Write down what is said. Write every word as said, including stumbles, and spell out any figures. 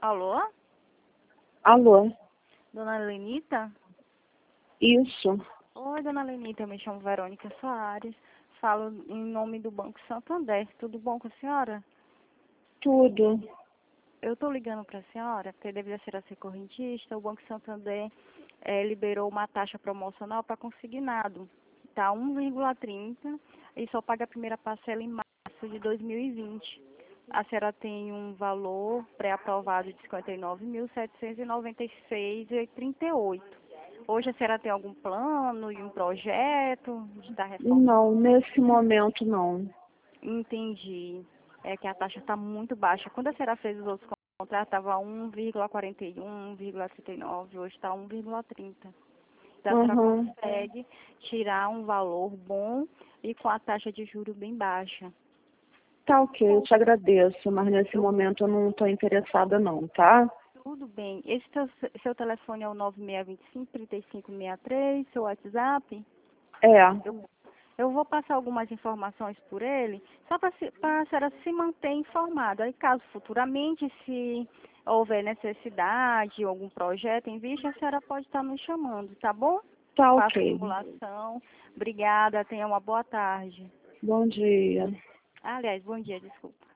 Alô? Alô? Dona Lenita? Isso. Oi, Dona Lenita, eu me chamo Verônica Soares, falo em nome do Banco Santander. Tudo bom com a senhora? Tudo. Eu estou ligando para a senhora, porque devido a ser a ser correntista, o Banco Santander eh, liberou uma taxa promocional para consignado. Está um vírgula trinta e só paga a primeira parcela em março de dois mil e vinte. A senhora tem um valor pré-aprovado de cinquenta e nove mil, setecentos e noventa e seis reais e trinta e oito centavos. Hoje a senhora tem algum plano e um projeto de estar reformando? Não, nesse momento não. Entendi. É que a taxa está muito baixa. Quando a senhora fez os outros contratos, estava um vírgula quarenta e um, um vírgula trinta e nove, hoje está um vírgula trinta. Então a senhora Uhum. consegue tirar um valor bom e com a taxa de juros bem baixa. Tá ok, eu te agradeço, mas nesse Eu, momento eu não estou interessada não, tá? tudo bem. Esse seu, seu telefone é o nove seis dois cinco, três cinco seis três, seu WhatsApp? É. Eu, eu vou passar algumas informações por ele, só para a senhora se manter informada. Aí, caso futuramente, se houver necessidade, algum projeto em vista, a senhora pode estar nos chamando, tá bom? Tá Faço ok. simulação. Obrigada, tenha uma boa tarde. Bom dia. Aliás, bom dia, desculpa.